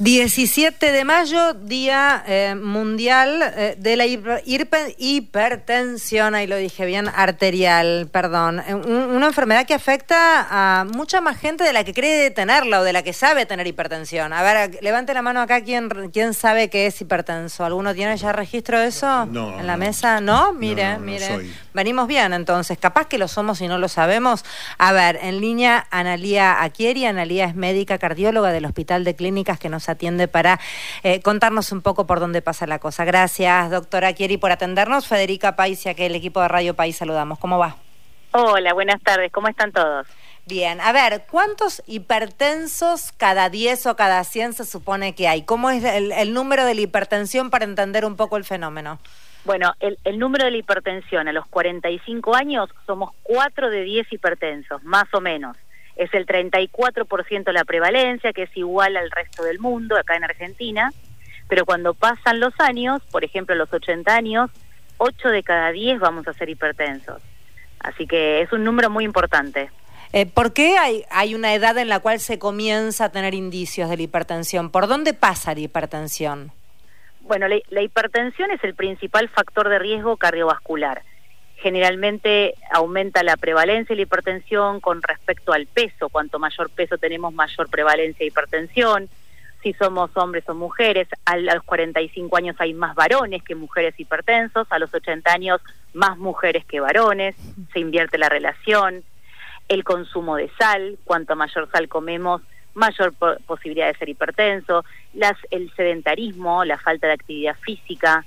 17 de mayo, Día Mundial de la Hipertensión, ahí lo dije bien, arterial, perdón. Una enfermedad que afecta a mucha más gente de la que cree tenerla o de la que sabe tener hipertensión. A ver, levante la mano acá, ¿quién sabe qué es hipertenso? ¿Alguno tiene ya registro de eso? No. ¿En la mesa? ¿No? Mire. No soy. Venimos bien, entonces. Capaz que lo somos y no lo sabemos. A ver, en línea, Analía Acchieri. Analía es médica cardióloga del Hospital de Clínicas que nos atiende para contarnos un poco por dónde pasa la cosa. Gracias, doctora Acchieri, por atendernos. Federica País y aquel equipo de Radio País saludamos. ¿Cómo va? Hola, buenas tardes. ¿Cómo están todos? Bien. A ver, ¿cuántos hipertensos cada 10 o cada 100 se supone que hay? ¿Cómo es el número de la hipertensión para entender un poco el fenómeno? Bueno, el número de la hipertensión a los 45 años somos 4 de 10 hipertensos, más o menos. Es el 34% la prevalencia, que es igual al resto del mundo, acá en Argentina. Pero cuando pasan los años, por ejemplo, a los 80 años, 8 de cada 10 vamos a ser hipertensos. Así que es un número muy importante. ¿Por qué hay una edad en la cual se comienza a tener indicios de la hipertensión? ¿Por dónde pasa la hipertensión? Bueno, la hipertensión es el principal factor de riesgo cardiovascular. Generalmente aumenta la prevalencia de la hipertensión con respecto al peso. Cuanto mayor peso tenemos, mayor prevalencia de hipertensión. Si somos hombres o mujeres, a los 45 años hay más varones que mujeres hipertensos, a los 80 años más mujeres que varones, se invierte la relación. El consumo de sal, cuanto mayor sal comemos, mayor posibilidad de ser hipertenso. El sedentarismo, la falta de actividad física,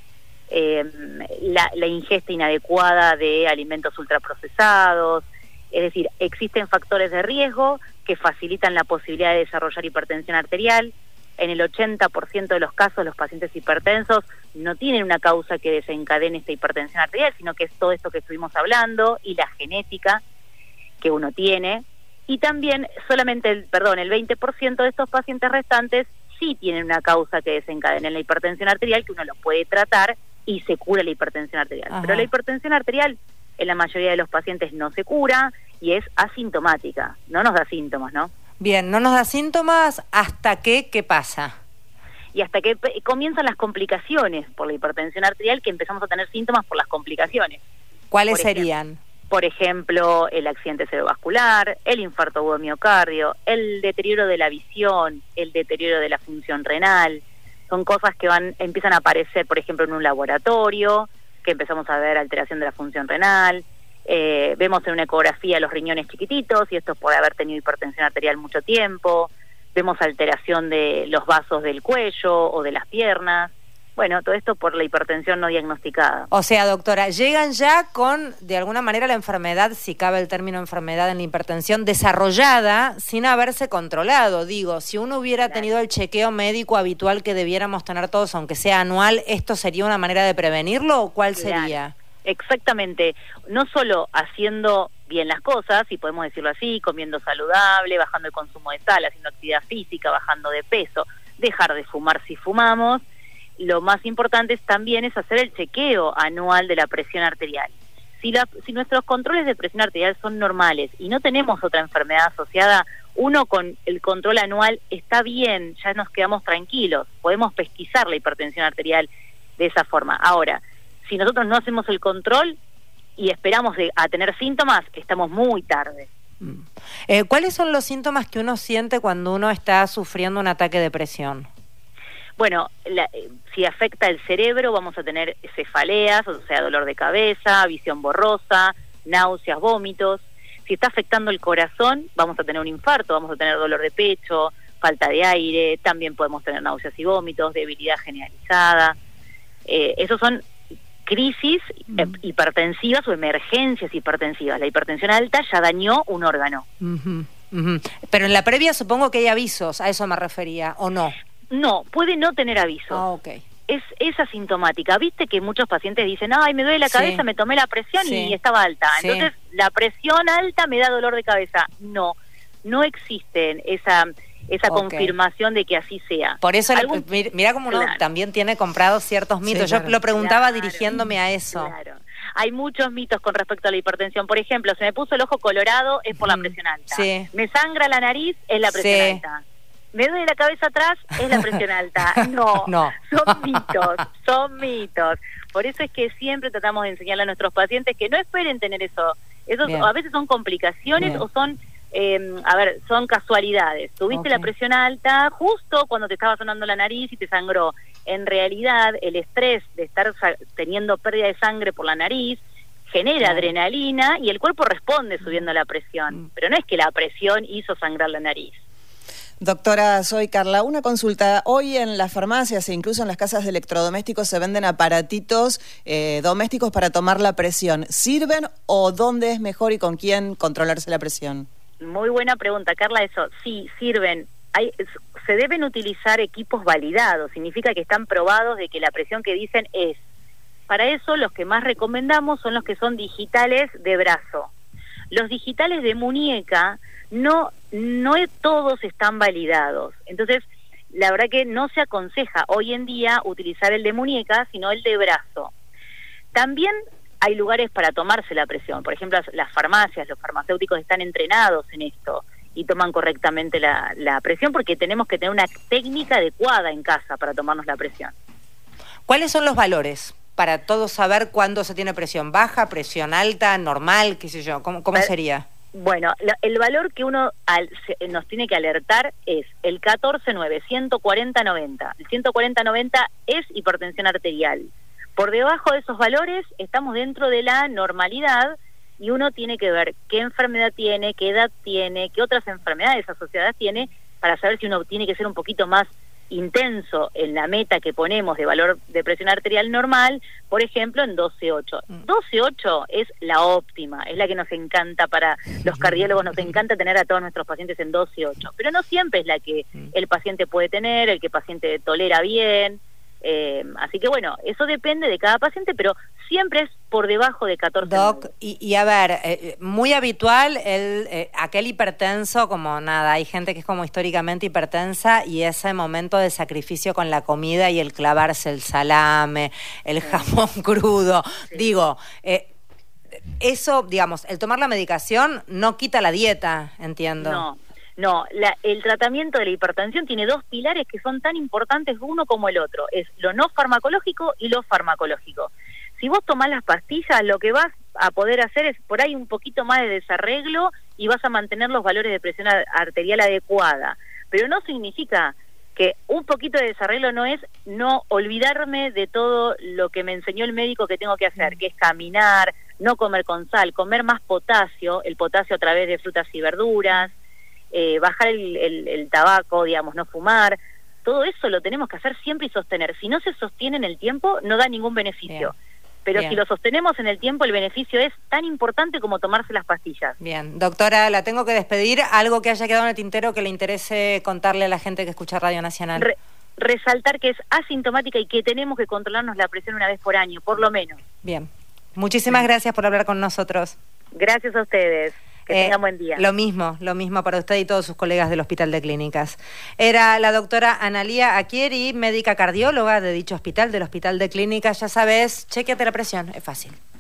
la ingesta inadecuada de alimentos ultraprocesados. Es decir, existen factores de riesgo que facilitan la posibilidad de desarrollar hipertensión arterial. En el 80% de los casos, los pacientes hipertensos no tienen una causa que desencadene esta hipertensión arterial, sino que es todo esto que estuvimos hablando y la genética que uno tiene. Y también solamente el 20% de estos pacientes restantes sí tienen una causa que desencadene la hipertensión arterial, que uno lo puede tratar y se cura la hipertensión arterial. Ajá. Pero la hipertensión arterial en la mayoría de los pacientes no se cura y es asintomática, no nos da síntomas, ¿no? Bien, no nos da síntomas hasta ¿qué pasa? Y hasta que comienzan las complicaciones por la hipertensión arterial, que empezamos a tener síntomas por las complicaciones. ¿Cuáles serían? Por ejemplo, el accidente cerebrovascular, el infarto agudo de miocardio, el deterioro de la visión, el deterioro de la función renal. Son cosas que empiezan a aparecer, por ejemplo, en un laboratorio, que empezamos a ver alteración de la función renal. Vemos en una ecografía los riñones chiquititos, y esto es por haber tenido hipertensión arterial mucho tiempo. Vemos alteración de los vasos del cuello o de las piernas. Bueno, todo esto por la hipertensión no diagnosticada. O sea, doctora, llegan ya con, de alguna manera, la enfermedad, si cabe el término enfermedad en la hipertensión, desarrollada sin haberse controlado. Digo, si uno hubiera tenido el chequeo médico habitual que debiéramos tener todos, aunque sea anual, ¿esto sería una manera de prevenirlo o cuál sería? Exactamente. No solo haciendo bien las cosas, si podemos decirlo así, comiendo saludable, bajando el consumo de sal, haciendo actividad física, bajando de peso, dejar de fumar si fumamos. Lo más importante también es hacer el chequeo anual de la presión arterial. Si nuestros controles de presión arterial son normales y no tenemos otra enfermedad asociada, uno con el control anual está bien, ya nos quedamos tranquilos, podemos pesquisar la hipertensión arterial de esa forma. Ahora, si nosotros no hacemos el control y esperamos a tener síntomas, estamos muy tarde. ¿Cuáles son los síntomas que uno siente cuando uno está sufriendo un ataque de presión? Bueno, si afecta el cerebro vamos a tener cefaleas, o sea, dolor de cabeza, visión borrosa, náuseas, vómitos. Si está afectando el corazón, vamos a tener un infarto, vamos a tener dolor de pecho, falta de aire, también podemos tener náuseas y vómitos, debilidad generalizada. Esos son crisis hipertensivas o emergencias hipertensivas. La hipertensión alta ya dañó un órgano. Pero en la previa supongo que hay avisos, a eso me refería, ¿o no? No, puede no tener aviso. Okay. Es asintomática. Viste que muchos pacientes dicen, ay, me duele la cabeza, me tomé la presión y estaba alta. Entonces, la presión alta me da dolor de cabeza. No existe esa confirmación de que así sea. Por eso, mira cómo uno también tiene comprados ciertos mitos. Yo lo preguntaba dirigiéndome a eso. Claro. Hay muchos mitos con respecto a la hipertensión. Por ejemplo, se me puso el ojo colorado, es por la presión alta. Me sangra la nariz, es la presión alta. me duele la cabeza atrás, es la presión alta. No, no. Son mitos. Por eso es que siempre tratamos de enseñarle a nuestros pacientes que no esperen tener eso. Esos a veces son complicaciones o son, son casualidades. Tuviste la presión alta justo cuando te estaba sonando la nariz y te sangró. En realidad, el estrés de estar teniendo pérdida de sangre por la nariz genera adrenalina y el cuerpo responde subiendo la presión. Pero no es que la presión hizo sangrar la nariz. Doctora, soy Carla. Una consulta. Hoy en las farmacias e incluso en las casas de electrodomésticos se venden aparatitos domésticos para tomar la presión. ¿Sirven o dónde es mejor y con quién controlarse la presión? Muy buena pregunta, Carla. Eso, sí, sirven. Se deben utilizar equipos validados. Significa que están probados de que la presión que dicen es. Para eso los que más recomendamos son los que son digitales de brazo. Los digitales de muñeca no todos están validados. Entonces, la verdad que no se aconseja hoy en día utilizar el de muñeca, sino el de brazo. También hay lugares para tomarse la presión. Por ejemplo, las farmacias, los farmacéuticos están entrenados en esto y toman correctamente la presión porque tenemos que tener una técnica adecuada en casa para tomarnos la presión. ¿Cuáles son los valores para todos saber cuándo se tiene presión baja, presión alta, normal, qué sé yo? ¿Cómo sería? Bueno, el valor que uno nos tiene que alertar es el 14-9, 140-90. El 140-90 es hipertensión arterial. Por debajo de esos valores estamos dentro de la normalidad y uno tiene que ver qué enfermedad tiene, qué edad tiene, qué otras enfermedades asociadas tiene para saber si uno tiene que ser un poquito más intenso en la meta que ponemos de valor de presión arterial normal, por ejemplo en 12.8. 12.8 es la óptima, es la que nos encanta para los cardiólogos, nos encanta tener a todos nuestros pacientes en 12.8, pero no siempre es la que el paciente puede tener, el que el paciente tolera bien, así que bueno, eso depende de cada paciente, pero siempre es por debajo de 14. Doc, y a ver, muy habitual aquel hipertenso, como nada, hay gente que es como históricamente hipertensa y ese momento de sacrificio con la comida y el clavarse el salame, el jamón crudo, digo, eso, digamos, el tomar la medicación no quita la dieta, entiendo. No, el tratamiento de la hipertensión tiene dos pilares que son tan importantes uno como el otro, es lo no farmacológico y lo farmacológico. Si vos tomás las pastillas, lo que vas a poder hacer es por ahí un poquito más de desarreglo y vas a mantener los valores de presión arterial adecuada. Pero no significa que un poquito de desarreglo no es no olvidarme de todo lo que me enseñó el médico que tengo que hacer, que es caminar, no comer con sal, comer más potasio, el potasio a través de frutas y verduras, bajar el tabaco, digamos, no fumar. Todo eso lo tenemos que hacer siempre y sostener. Si no se sostiene en el tiempo, no da ningún beneficio. Pero si lo sostenemos en el tiempo, el beneficio es tan importante como tomarse las pastillas. Bien, doctora, la tengo que despedir. ¿Algo que haya quedado en el tintero que le interese contarle a la gente que escucha Radio Nacional? Resaltar que es asintomática y que tenemos que controlarnos la presión una vez por año, por lo menos. Bien, muchísimas gracias por hablar con nosotros. Gracias a ustedes. Que tengan buen día. Lo mismo para usted y todos sus colegas del Hospital de Clínicas. Era la doctora Analía Acchieri, médica cardióloga de dicho hospital, del Hospital de Clínicas. Ya sabes, chéqueate la presión, es fácil.